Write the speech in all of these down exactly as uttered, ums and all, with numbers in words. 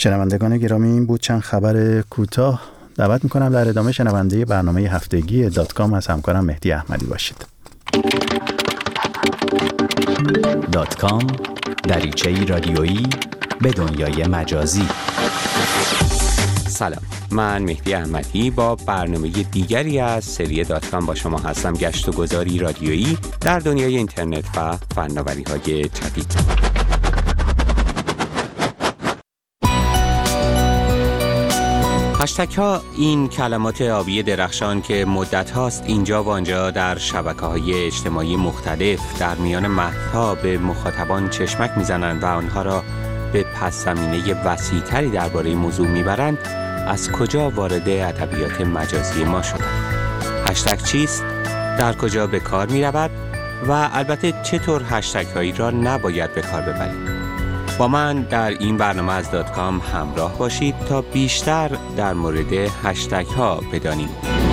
شنوندگان گرامی، این بود چند خبر کوتاه. دعوت میکنم در ادامه شنونده برنامه هفتگی دات کام از همکارم مهدی احمدی باشید. دات کام، دریچه‌ای رادیویی به دنیای مجازی. سلام، من مهدی احمدی با برنامه دیگری از سری دات کام با شما هستم. گشت و گذاری رادیویی در دنیای اینترنت و فناوری‌های جدید. هشتگ ها این کلمات آبی درخشان که مدت هاست اینجا و آنجا در شبکه‌های اجتماعی مختلف در میان متن‌ها به مخاطبان چشمک میزنند و آنها را به پس زمینه وسیع‌تری درباره موضوع میبرند، از کجا وارد ادبیات مجازی ما شدند؟ هشتگ چیست؟ در کجا به کار میرود؟ و البته چطور هشتگ هایی را نباید به کار ببرید؟ با من در این برنامه از دات کام همراه باشید تا بیشتر در مورد هشتگ ها بدانیم.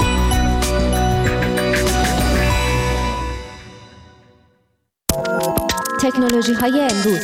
تکنولوژی های امروز.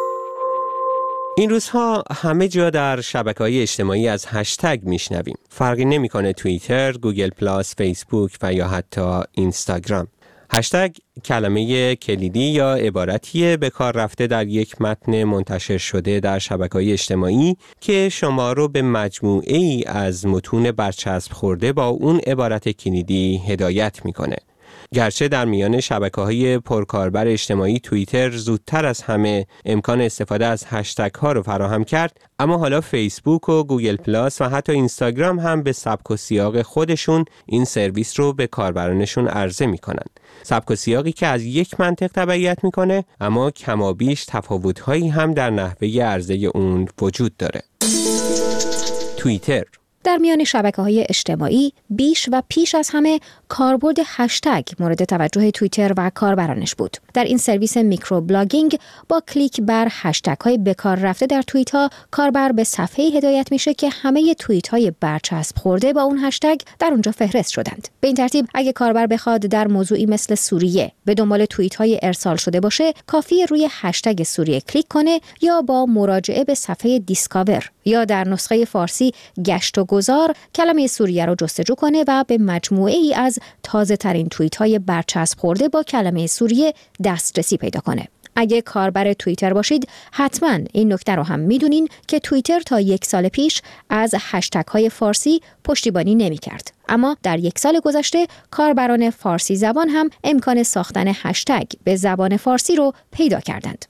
این روزها همه جا در شبکه‌های اجتماعی از هشتگ میشنویم. فرقی نمی‌کنه توییتر، گوگل پلاس، فیسبوک و یا حتی اینستاگرام. هشتگ کلمه کلیدی یا عبارتیه به کار رفته در یک متن منتشر شده در شبکه‌های اجتماعی که شما رو به مجموعه ای از متون برچسب خورده با اون عبارت کلیدی هدایت میکنه. گرچه در میان شبکه‌های پرکاربر اجتماعی توییتر زودتر از همه امکان استفاده از هشتگ ها رو فراهم کرد، اما حالا فیسبوک و گوگل پلاس و حتی اینستاگرام هم به سبک و سیاق خودشون این سرویس رو به کاربرانشون عرضه میکنن. سبک و سیاقی که از یک منطق تبعیت میکنه، اما کمابیش تفاوت‌هایی هم در نحوه عرضه اون وجود داره. توییتر در میان شبکه‌های اجتماعی بیش و پیش از همه کاربرد هشتگ مورد توجه توییتر و کاربرانش بود. در این سرویس میکرو بلاگینگ با کلیک بر هشتگ‌های به کار رفته در توییت‌ها، کاربر به صفحه‌ای هدایت میشه که همه توییت‌های برچسب خورده با اون هشتگ در اونجا فهرست شدند. به این ترتیب اگه کاربر بخواد در موضوعی مثل سوریه به دنبال توییت‌های ارسال شده باشه، کافیه روی هشتگ سوریه کلیک کنه یا با مراجعه به صفحه دیسکاور یا در نسخه فارسی گشت و گذار کلمه سوریه رو جستجو کنه و به مجموعه ای از تازه ترین توییت های برچسب خورده با کلمه سوریه دسترسی پیدا کنه. اگه کاربر توییتر باشید، حتما این نکته رو هم میدونین که توییتر تا یک سال پیش از هشتگ های فارسی پشتیبانی نمی کرد. اما در یک سال گذشته کاربران فارسی زبان هم امکان ساختن هشتگ به زبان فارسی رو پیدا کردند.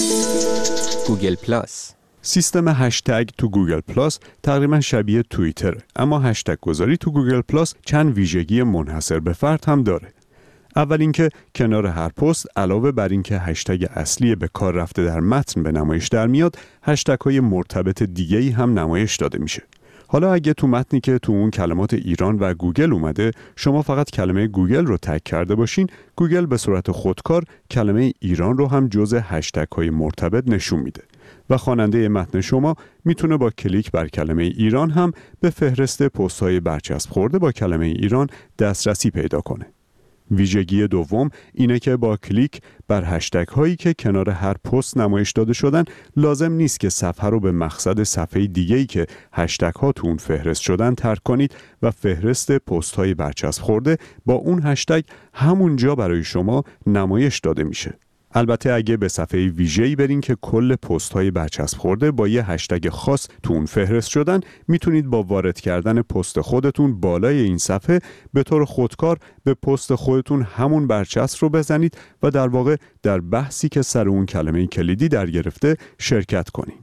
گوگل پلاس سیستم هشتگ تو گوگل پلاس تقریبا شبیه توییتره، اما هشتگ گذاری تو گوگل پلاس چند ویژگی منحصر به فرد هم داره. اول اینکه کنار هر پست علاوه بر اینکه هشتگ اصلی به کار رفته در متن به نمایش در میاد، هشتگ های مرتبط دیگه‌ای هم نمایش داده میشه. حالا اگه تو متنی که تو اون کلمات ایران و گوگل اومده، شما فقط کلمه گوگل رو تگ کرده باشین، گوگل به صورت خودکار کلمه ایران رو هم جزء هشتگ های مرتبط نشون میده و خواننده متن شما میتونه با کلیک بر کلمه ایران هم به فهرست پست‌های برچسب خورده با کلمه ایران دسترسی پیدا کنه. ویژگی دوم اینه که با کلیک بر هشتگ هایی که کنار هر پست نمایش داده شدن، لازم نیست که صفحه رو به مقصد صفحه دیگه‌ای که هشتگ ها تو اون فهرست شدن ترک کنید و فهرست پست های برچسب خورده با اون هشتگ همونجا برای شما نمایش داده میشه. البته اگه به صفحه ویژه‌ای برین که کل پست‌های برچسب خورده با یه هشتگ خاص تو اون فهرست شدن، میتونید با وارد کردن پست خودتون بالای این صفحه به طور خودکار به پست خودتون همون برچسب رو بزنید و در واقع در بحثی که سر اون کلمه کلیدی در گرفته شرکت کنین.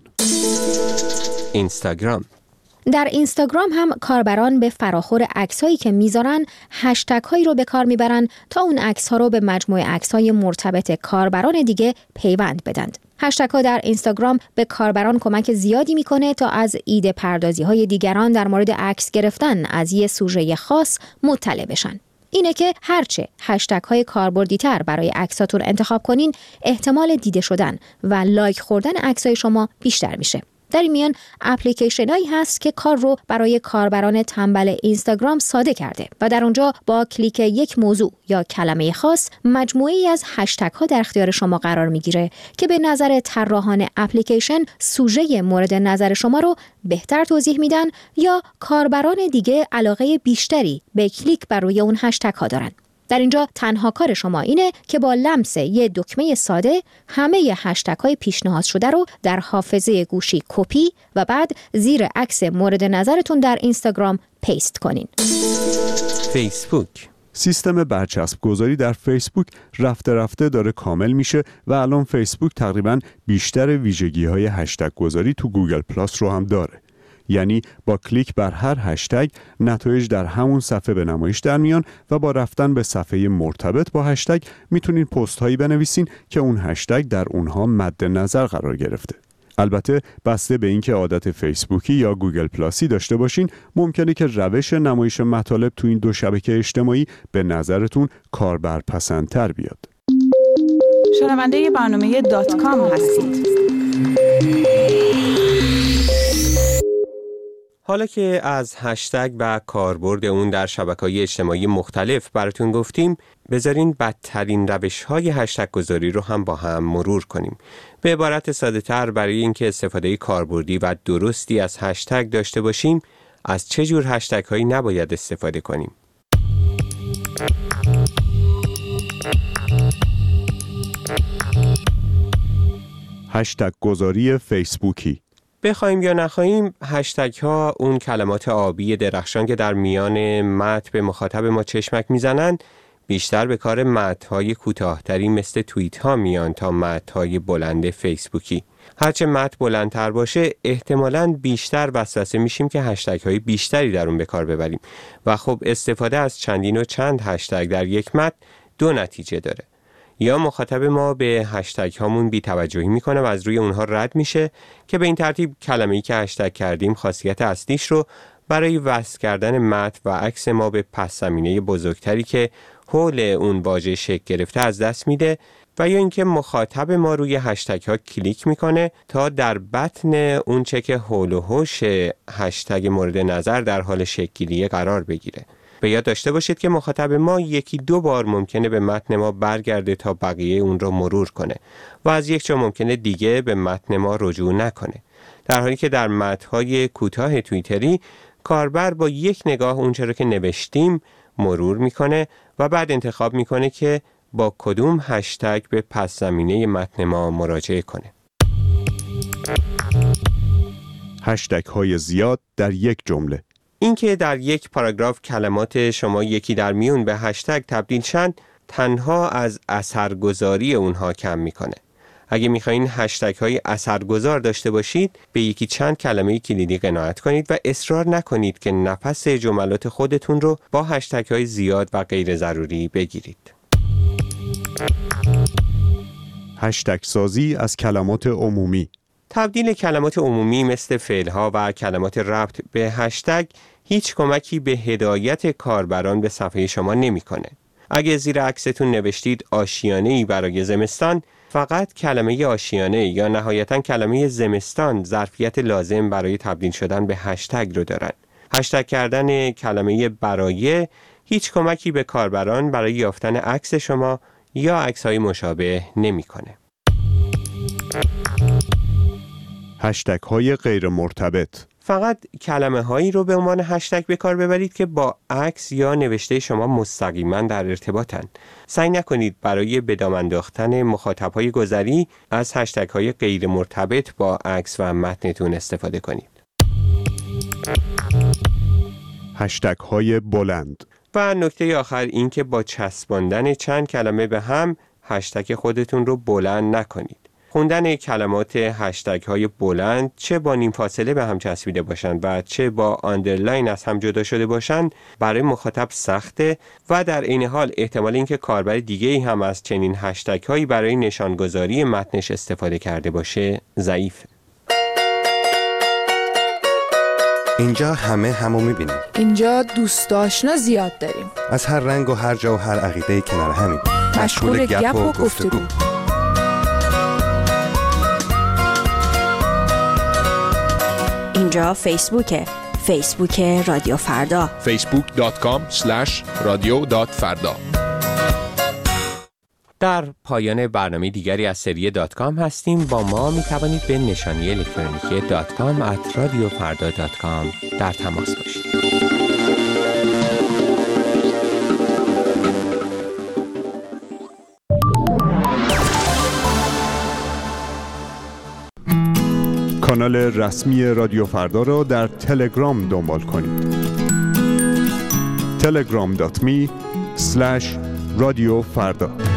اینستاگرام در اینستاگرام هم کاربران به فراخور عکسایی که میذارن هشتگ هایی رو به کار میبرن تا اون عکس ها رو به مجموعه عکس های مرتبط کاربران دیگه پیوند بدند. هشتگ ها در اینستاگرام به کاربران کمک زیادی میکنه تا از ایده پردازی های دیگران در مورد عکس گرفتن از یه سوژه خاص مطلع بشن. اینه که هرچه هشتگ های کاربردی تر برای عکساتون انتخاب کنین، احتمال دیده شدن و لایک خوردن عکسای شما بیشتر میشه. در این میان اپلیکیشنایی هست که کار رو برای کاربران تنبل اینستاگرام ساده کرده و در اونجا با کلیک یک موضوع یا کلمه خاص مجموعه‌ای از هشتگ ها در اختیار شما قرار میگیره که به نظر طراحان اپلیکیشن سوژه مورد نظر شما رو بهتر توضیح میدن یا کاربران دیگه علاقه بیشتری به کلیک بر روی اون هشتگ ها دارن. در اینجا تنها کار شما اینه که با لمس یه دکمه ساده همه ی هشتگ های پیشنهاد شده رو در حافظه گوشی کپی و بعد زیر عکس مورد نظرتون در اینستاگرام پیست کنین. فیسبوک. سیستم برچسب گذاری در فیسبوک رفته رفته داره کامل میشه و الان فیسبوک تقریباً بیشتر ویژگی های هشتگ گذاری تو گوگل پلاس رو هم داره. یعنی با کلیک بر هر هشتگ نتایج در همون صفحه به نمایش در میان و با رفتن به صفحه مرتبط با هشتگ میتونین پست هایی بنویسین که اون هشتگ در اونها مد نظر قرار گرفته. البته بسته به اینکه عادت فیسبوکی یا گوگل پلاسی داشته باشین ممکنه که روش نمایش مطالب تو این دو شبکه اجتماعی به نظرتون کاربرپسندتر بیاد. شنونده برنامه دات کام هستید. حالا که از هشتگ و کاربرد اون در شبکه‌های اجتماعی مختلف براتون گفتیم، بذارین بدترین روش‌های هشتگ گذاری رو هم با هم مرور کنیم. به عبارت ساده‌تر، برای اینکه استفاده کاربردی و درستی از هشتگ داشته باشیم، از چه جور هشتگ هایی نباید استفاده کنیم؟ هشتگ گذاری فیسبوکی. بخوایم یا نخواهیم، هشتگ ها اون کلمات آبی درخشان که در میان متن به مخاطب ما چشمک میزنند بیشتر به کار متن های کوتاه‌تری مثل توییت ها میان تا متن های بلند فیسبوکی. هرچه متن بلندتر باشه احتمالاً بیشتر وسوسه میشیم که هشتگ های بیشتری در اون به کار ببریم و خب استفاده از چندین و چند هشتگ در یک متن دو نتیجه داره. یا مخاطب ما به هشتگ هامون بی‌توجهی میکنه و از روی اونها رد میشه که به این ترتیب کلمه‌ای که هشتگ کردیم خاصیت اصلیش رو برای وصل کردن متن و عکس ما به پس زمینه بزرگتری که حول اون واژه شکل گرفته از دست میده و یا اینکه مخاطب ما روی هشتگ ها کلیک میکنه تا در بطن اون چه که حول و حوش هشتگ مورد نظر در حال شکل گیری قرار بگیره. به یاد داشته باشید که مخاطب ما یکی دو بار ممکنه به متن ما برگرده تا بقیه اون رو مرور کنه و از یک جا ممکنه دیگه به متن ما رجوع نکنه، در حالی که در متن‌های کوتاه توییتری کاربر با یک نگاه اون چرا که نوشتیم مرور میکنه و بعد انتخاب میکنه که با کدوم هشتگ به پس زمینه متن ما مراجعه کنه. هشتگ های زیاد در یک جمله. اینکه در یک پاراگراف کلمات شما یکی در میون به هشتگ تبدیل شن تنها از اثرگذاری اونها کم میکنه. اگه میخواین هشتگ های اثرگذار داشته باشید به یکی چند کلمه کلیدی قناعت کنید و اصرار نکنید که نفس جملات خودتون رو با هشتگ های زیاد و غیر ضروری بگیرید. هشتگ سازی از کلمات عمومی. تبدیل کلمات عمومی مثل فعل‌ها و کلمات ربط به هشتگ هیچ کمکی به هدایت کاربران به صفحه شما نمی‌کنه. اگه زیر عکستون نوشتید آشیانه‌ای برای زمستان، فقط کلمه آشیانه یا نهایتاً کلمه زمستان ظرفیت لازم برای تبدیل شدن به هشتگ رو دارن. هشتگ کردن کلمه برای هیچ کمکی به کاربران برای یافتن عکس شما یا عکس‌های مشابه نمی‌کنه. هشتگ های غیر مرتبط. فقط کلمه هایی رو به عنوان هشتگ به کار ببرید که با عکس یا نوشته شما مستقیما در ارتباطن. سعی نکنید برای به دام انداختن مخاطب های گذری از هشتگ های غیر مرتبط با عکس و متنتون استفاده کنید. هشتگ های بلند. و نکته آخر این که با چسباندن چند کلمه به هم هشتگ خودتون رو بلند نکنید. خوندن کلمات هشتگ های بلند چه با نیم فاصله به هم چسبیده باشند و چه با آندرلاین از هم جدا شده باشند برای مخاطب سخته و در این حال احتمال اینکه کاربر دیگه‌ای هم از چنین هشتگ هایی برای نشانگذاری متنش استفاده کرده باشه ضعیفه. اینجا همه همو میبینیم. اینجا دوست آشنا زیاد داریم. از هر رنگ و هر جا و هر عقیده کنار همیم. مشغول گپ و گفتگو. اینجا فیسبوکه، فیسبوک رادیو فردا، فیسبوک دات کام اسلش رادیو دات فردا. در پایان برنامه دیگری از سری دات کام هستیم. با ما می توانید به نشانی الکترونیکی دات کام ات رادیو فردا دات کام در تماس باشید. کانال رسمی رادیو فردا را در تلگرام دنبال کنید. تلگرام دات می اسلش رادیو فردا.